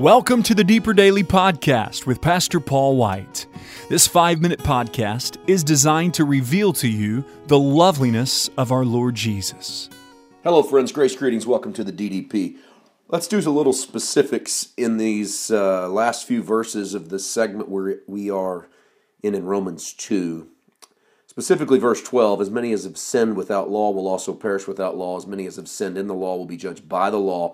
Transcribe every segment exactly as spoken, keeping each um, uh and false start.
Welcome to the Deeper Daily Podcast with Pastor Paul White. This five-minute podcast is designed to reveal to you the loveliness of our Lord Jesus. Hello friends, grace greetings, welcome to the D D P. Let's do a little specifics in these uh, last few verses of this segment where we are in in Romans two. Specifically verse twelve, as many as have sinned without law will also perish without law. As many as have sinned in the law will be judged by the law.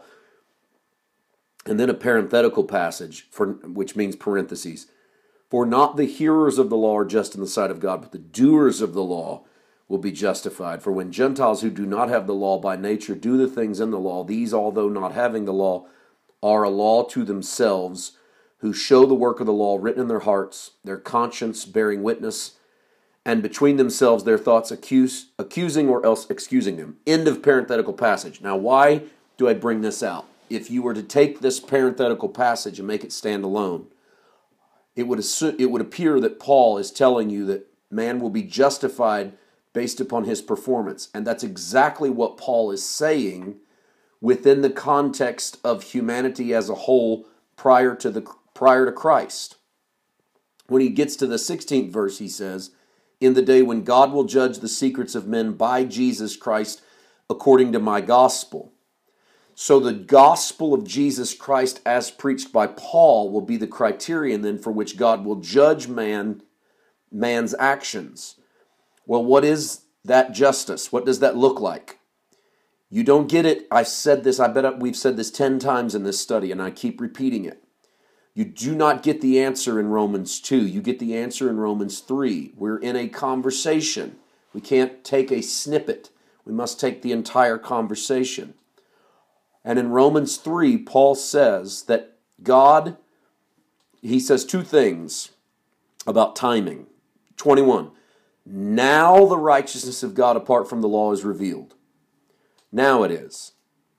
And then a parenthetical passage, for which means parentheses. For not the hearers of the law are just in the sight of God, but the doers of the law will be justified. For when Gentiles who do not have the law by nature do the things in the law, these, although not having the law, are a law to themselves, who show the work of the law written in their hearts, their conscience bearing witness, and between themselves their thoughts accuse, accusing or else excusing them. End of parenthetical passage. Now, why do I bring this out? If you were to take this parenthetical passage and make it stand alone, it would assume, it would appear that Paul is telling you that man will be justified based upon his performance. And that's exactly what Paul is saying within the context of humanity as a whole prior to the prior to Christ. When he gets to the sixteenth verse, he says, in the day when God will judge the secrets of men by Jesus Christ according to my gospel. So the gospel of Jesus Christ as preached by Paul will be the criterion then for which God will judge man, man's actions. Well, what is that justice? What does that look like? You don't get it. I've said this, I bet we've said this ten times in this study, and I keep repeating it. You do not get the answer in Romans two. You get the answer in Romans three. We're in a conversation. We can't take a snippet. We must take the entire conversation. And in Romans three, Paul says that God, he says two things about timing. twenty-one, now the righteousness of God apart from the law is revealed. Now it is.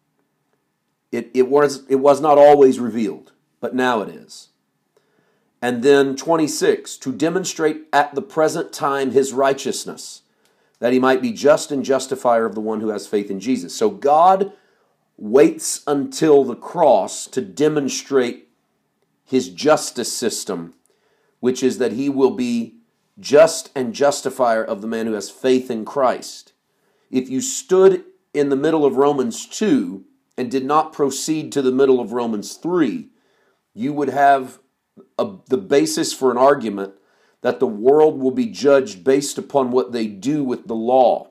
It, it, was, it was not always revealed, but now it is. And then twenty-six, to demonstrate at the present time his righteousness, that he might be just and justifier of the one who has faith in Jesus. So God waits until the cross to demonstrate his justice system, which is that he will be just and justifier of the man who has faith in Christ. If you stood in the middle of Romans two and did not proceed to the middle of Romans three, you would have a, the basis for an argument that the world will be judged based upon what they do with the law.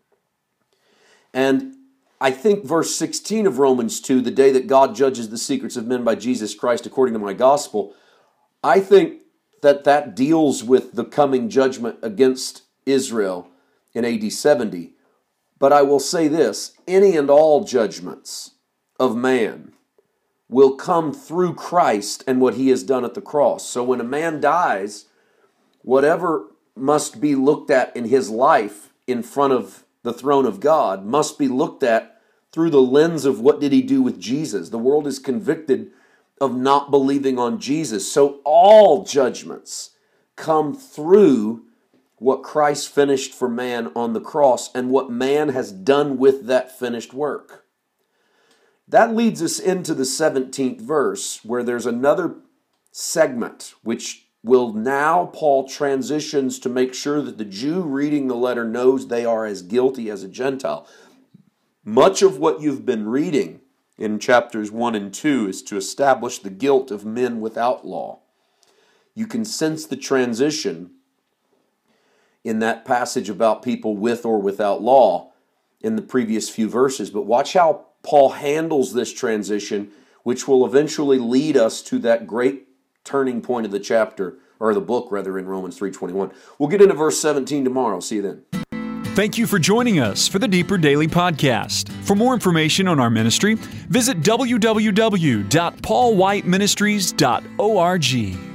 And I think verse sixteen of Romans two, the day that God judges the secrets of men by Jesus Christ according to my gospel, I think that that deals with the coming judgment against Israel in A D seventy. But I will say this, any and all judgments of man will come through Christ and what he has done at the cross. So when a man dies, whatever must be looked at in his life in front of the throne of God must be looked at through the lens of what did he do with Jesus. The world is convicted of not believing on Jesus. So all judgments come through what Christ finished for man on the cross and what man has done with that finished work. That leads us into the seventeenth verse where there's another segment which will now Paul transitions to make sure that the Jew reading the letter knows they are as guilty as a Gentile. Much of what you've been reading in chapters one and two is to establish the guilt of men without law. You can sense the transition in that passage about people with or without law in the previous few verses. But watch how Paul handles this transition, which will eventually lead us to that great turning point of the chapter, or the book rather, in Romans three twenty-one. We'll get into verse seventeen tomorrow. See you then. Thank you for joining us for the Deeper Daily Podcast. For more information on our ministry, visit w w w dot paul white ministries dot org.